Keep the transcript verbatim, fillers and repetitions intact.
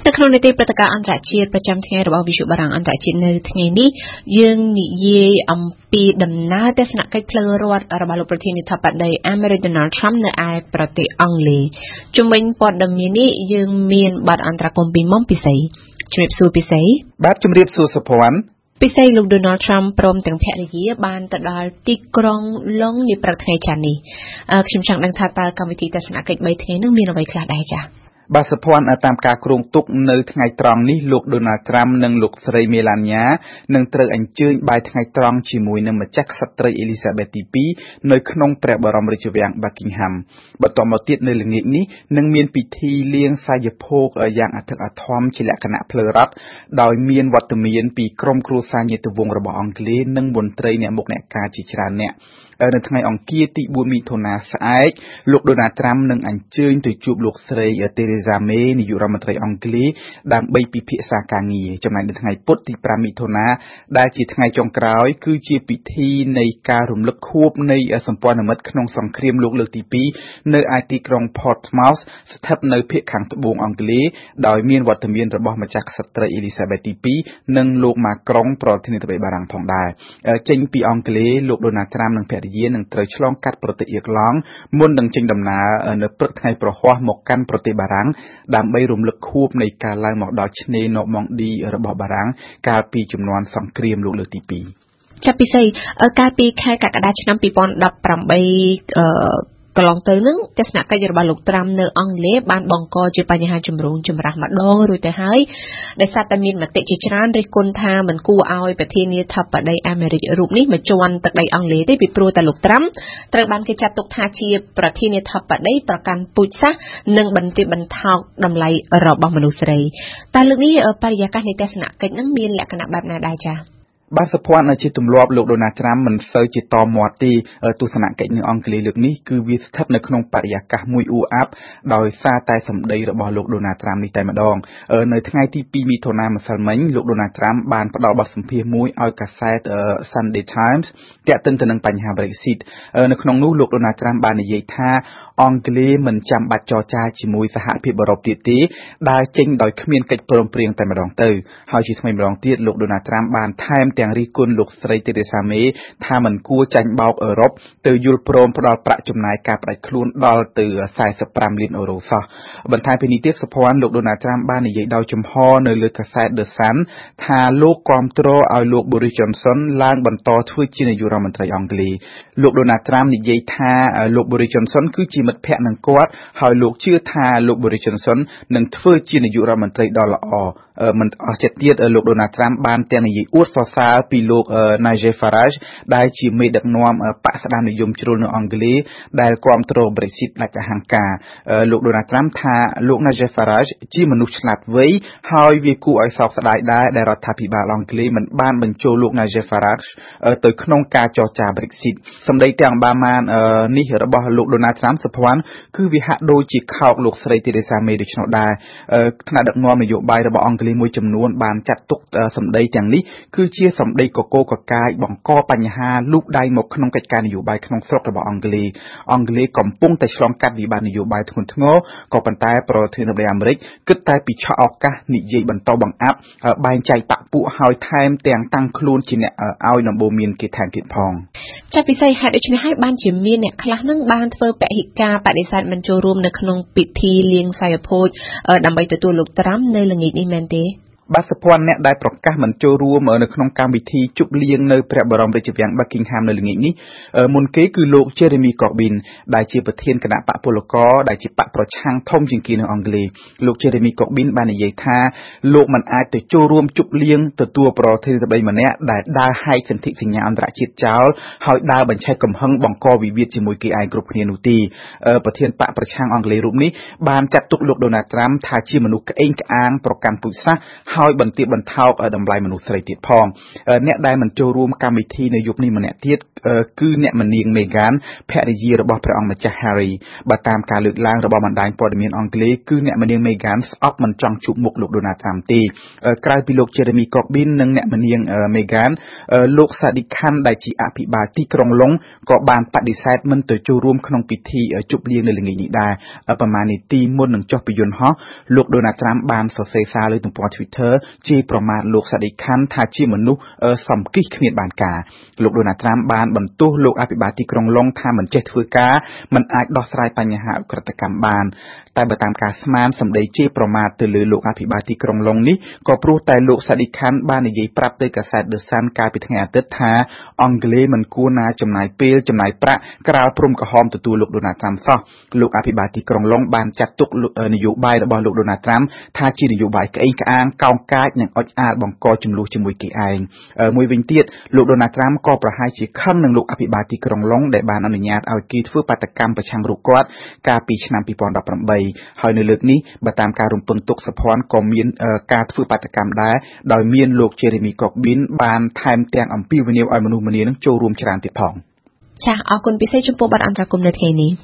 នៅក្នុងនីតិព្រឹត្តិការណ៍អន្តរជាតិប្រចាំថ្ងៃរបស់វិទ្យុបារាំងអន្តរជាតិនៅថ្ងៃនេះយើងនិយាយអំពីដំណើរទស្សនកិច្ចផ្លូវរដ្ឋរបស់លោកប្រធានាធិបតីអាមេរិក Donald Trump នៅឯប្រទេសអង់គ្លេសជំវិញព័ត៌មាននេះយើងមានបទអន្តរកម្មពីមុំពិសីជំរាបសួរពិសីបាទជំរាបសួរសុភ័ណ្ឌពិសេសលោក Donald Trump ព្រមទាំងភរិយាបានទៅដល់ទីក្រុងឡុងនាព្រឹកថ្ងៃច័ន្ទនេះខ្ញុំចង់ដឹងថាតើកម្មវិធីទស្សនកិច្ចបីថ្ងៃនោះមានអ្វីខ្លះដែរចា៎បាទសុភ័ណ្ឌតាមការគ្រោងទុកនៅថ្ងៃត្រង់នេះលោក Donald Trump និងលោកស្រី Melania នឹងត្រូវអញ្ជើញបាយថ្ងៃត្រង់ជាមួយនឹងម្ចាស់ក្សត្រី Elizabeth ទី 2 នៅក្នុងព្រះបរមរាជវាំង Buckingham បន្តមកទៀតនៅល្ងាចនេះនឹងមានពិធីលាងសាយភោគយ៉ាងអធិកអធមជាលក្ខណៈផ្លូវរដ្ឋដោយមានវត្តមានពីក្រុមគ្រួសារញាតិវង្សរបស់អង់គ្លេសនិងមន្ត្រីអ្នកមុខអ្នកការជាច្រើនអ្នកនៅថ្ងៃអង្គារទី 4 មិថុនាស្អែកលោក Donald Trump នឹងអញ្ជើញទៅជួបលោកស្រី Theresa May នាយករដ្ឋមន្ត្រីអង់គ្លេសដើម្បីពិភាក្សាការងារចំណែកនៅថ្ងៃពុធទី 5 មិថុនាដែលជាថ្ងៃចុងក្រោយគឺជាពិធីនៃការរំលឹកខួបនៃសម្ព័ន្ធមិត្តក្នុងសង្គ្រាមលោកលើកទី 2 នៅឯទីក្រុង Portsmouth ស្ថិតនៅភាគខាងត្បូងអង់គ្លេសដោយមានវត្តមានរបស់ម្ចាស់ក្សត្រី Elizabeth ទី 2 និងលោក Macron ប្រធានាធិបតីបារាំងផងដែរចេញពីអង់គ្លេសលោក Donald Trump និងភរិយានឹងត្រូវឆ្លងកាត់ប្រទេសអៀរឡង់មុននឹងចេញដំណើរនៅព្រឹកថ្ងៃប្រហ័សមកកាន់ប្រទេសបារាំងដើម្បីរំលឹកខួបនៃការឡើងមកដល់ឆ្នេរ Normandy របស់បារាំងកាលពីជំនាន់សង្គ្រាមលោកលើកទី 2 ចាប់ពិសេសកាលពីខែកក្កដាឆ្នាំ 2018 អឺកន្លងទៅនឹងទស្សនកិច្ចរបស់លោកត្រាំនៅអង់គ្លេសបានបង្កជាបញ្ហាចម្រូងចម្រាសម្ដងរួចទៅហើយដែលសារតែមានមតិជាច្រើនរិះគន់ថាមិនគួរឲ្យប្រធានាធិបតីអាមេរិករូបនេះមកជន់ទឹកដីអង់គ្លេសទេពីព្រោះតែលោកត្រាំត្រូវបានគេចាត់ទុកថាជាប្រធានាធិបតីប្រកាន់ពូជសាសន៍និងបន្ទាបបន្ថោកតម្លៃរបស់មនុស្សស្រីតែលើកនេះបរិយាកាសនៃទស្សនកិច្ចនឹងមានលក្ខណៈបែបណាដែរចា៎បាទសុភ័ណ្ឌជាទម្លាប់លោក Donald Trump មិនសូវជាតមាត់ទេទស្សនកិច្ចនៅអង់គ្លេសលើកនេះគឺវាស្ថិតនៅក្នុងបរិយាកាសមួយអ៊ូអាប់ដោយសារតែសម្ដីរបស់លោក Donald Trump នេះតែម្ដងនៅថ្ងៃទី 2 មិថុនាម្សិលមិញលោក Donald Trump បានផ្ដល់បទសម្ភាសន៍មួយឲ្យកាសែត Sunday Times ទាក់ទិនទៅនឹងបញ្ហា Brexit នៅក្នុងនោះលោក Donald Trump បាននិយាយថាអង់គ្លេសមិនចាំបាច់ចរចាជាមួយសហភាពអឺរ៉ុបទៀតទេដែលចេញដោយគ្មានកិច្ចព្រមព្រៀងតែម្ដងទៅហើយជាថ្មីម្ដងទៀតលោក Donald Trump បានថែមទាំងរិះគន់លោកស្រី Theresa May ថាមិនគួរចាញ់បោកអឺរ៉ុបទៅយល់ព្រមផ្ដល់ប្រាក់ចំណាយការផ្ដាច់ខ្លួនដល់ទៅ45លានអឺរ៉ូសោះបន្ថែមពីនេះទៀតសុភ័ណ្ឌលោក Donald Trump បាននិយាយដោយចំហនៅលើកាសែត The Sun ថាលោកគាំទ្រឲ្យលោក Boris Johnson ឡើងបន្តធ្វើជានាយករដ្ឋមន្ត្រីអង់គ្លេសលោក Donald Trump និយាយថាលោក Boris Johnson គឺជាមិត្តភក្តិនឹងគាត់ហើយលោកជឿថាលោក Boris Johnson នឹងធ្វើជានាយករដ្ឋមន្ត្រីដ៏ល្អមិនអស់ចិត្តទៀតលោក Donald Trump បានទាំងនិយាយអួតសរសើរពីលោក Nigel Farage ដែលជាមេដឹកនាំបកស្ដាមនិយមជ្រុលនៅអង់គ្លេសដែលគាំទ្រ Brexit ដាច់អហង្ការលោក Donald Trump ថាលោក Nigel Farage ជាមនុស្សឆ្លាតវៃហើយវាគួរឲ្យសោកស្ដាយដែរដែលរដ្ឋាភិបាលអង់គ្លេសមិនបានបញ្ចូលលោក Nigel Farage ទៅក្នុងការចរចា Brexit សម្ដីទាំងបាម៉ាននេះរបស់លោក Donald Trump សុភ័ណ្ឌគឺវាហាក់ដូចជាខោកលោកស្រី Theresa May ដូច្នោះដែរថ្នាក់ដឹកនាំនយោបាយរបស់អង់គ្លេសមួយចំនួនបានចាត់ទុកសម្ដីទាំងនេះគឺជាសម្ដីកកកកាយបង្កបញ្ហាលូកដៃមកក្នុងកិច្ចការនយោបាយក្នុងស្រុករបស់អង់គ្លេសអង់គ្លេសកំពុងតែឆ្លងកាត់វិបត្តិនយោបាយធ្ងន់ធ្ងរក៏ប៉ុន្តែប្រធានាធិបតីអាមេរិកគិតតែពីឆក់ឱកាសនិយាយបន្តបង្អាប់បែងចែកបកពួកហើយថែមទាំងតាំងខ្លួនជាអ្នកឲ្យដំបូន្មានគេថែមទៀតផងចាប់ពិសេសហេតុដូច្នេះហើយបានជាមានអ្នកខ្លះនឹងបានធ្វើពហិការបដិសេធមិនចូលរួមនៅក្នុងពិធីលាងសាយភោគដើម្បីទទួលលោកត្រាំនៅល្ងាចនេះមែនទេបាទសុភ័ណ្ឌអ្នកដែលប្រកាសមិនចូលរួមនៅក្នុងកម្មវិធីជប់លៀងនៅព្រះបរមរាជវាំង Buckingham នៅល្ងាចនេះមុនគេគឺលោក Jeremy Corbyn ដែលជាប្រធានគណៈបកពលករដែលជាបកប្រឆាំងធំជាងគេនៅអង់គ្លេសលោក Jeremy Corbyn បាននិយាយថាលោកមិនអាចទៅចូលរួមជប់លៀងទទួលប្រធានាធិបតីម្នាក់ដែលដើរហែកសន្ធិសញ្ញាអន្តរជាតិចោលហើយដើរបញ្ឆេះកំហឹងបង្កវិវាទជាមួយគេឯងគ្រប់គ្នានោះទេប្រធានបកប្រឆាំងអង់គ្លេសរូបនេះបានចាត់ទុកលោក Donald Trump ថាជាមនុស្សក្អេងក្អាងប្រកាន់ពូជសាសន៍ហហើយបន្ទាបបន្ថោកតម្លៃមនុស្សស្រីទៀតផងអ្នកដែលមិនចូលរួមកម្មវិធីនៅយប់នេះម្នាក់ទៀតគឺអ្នកមនាង Meghan ភរិយារបស់ព្រះអង្គម្ចាស់ Harry បើតាមការលើកឡើងរបស់បណ្ដាញព័ត៌មានអង់គ្លេសគឺអ្នកមនាង Meghan ស្អប់មិនចង់ជួបមុខលោក Donald Trump ទេក្រៅពីលោក Jeremy Corbyn និងអ្នកមនាង Meghan លោក Sadiq Khan ដែលជាអភិបាលទីក្រុងឡុងក៏បានបដិសេធមិនទៅចូលរួមក្នុងពិធីជប់លៀងនៅល្ងាចនេះដែរប្រមាណនាទីមុននឹងចុះពីយន្តហោះលោក Donald Trump បានសរសេរសារលើទំព័រ Twitter ជេរប្រមាថលោក Sadiq Khan ថាជាមនុស្សសំគិះគ្មានបានការលោក Donald Trump បានបន្ទោសលោកអភិបាលទីក្រុងឡុងថាមិនចេះធ្វើការមិនអាចដោះស្រាយបញ្ហាឧក្រិដ្ឋកម្មបានតែបើតាមការស្មានសម្ដីជេរប្រមាថទៅលើលោកអភិបាលទីក្រុងឡុងនេះក៏ព្រោះតែលោក Sadiq Khan បាននិយាយប្រាប់ទៅកាសែត The Sun កាលពីថ្ងៃអាទិត្យថាអង់គ្លេសមិនគួរណាចំណាយពេលចំណាយប្រាក់ក្រាលព្រំក្រហមទទួលលោក Donald Trump សោះលោកអភិបាលទីក្រុងឡុងបានចាត់ទុកនយោបាយរបស់លោក Donald Trump ថាជានយោបាយក្អេងក្អាងកោងកាចនិងអុចអាលបង្កចំនួនជាមួយគេឯងមួយវិញទៀតលោក Donald Trump ក៏ប្រហែលជាខឹងនឹងលោកអភិបាលទីក្រុងឡុងដែលបានអនុញ្ញាតឲ្យគេធ្វើបាតកម្មប្រឆាំងរូបគាត់កាលពីឆ្នាំពីរពាន់ដប់ប្រាំបីហើយនៅលើកនេះបើតាមការរំពឹងទុកសភ័ណ្ឌក៏មានការធ្វើបាតកម្មដែរដោយមានលោក Jeremy Corbyn បានថែមទាំងអំពាវនាវឲ្យមនុស្សម្នានឹងចូលរួមច្រើនទៀតផងចា៎អរគុណពិសេសចំពោះបទអន្តរកម្មនៅថ្ងៃនេះ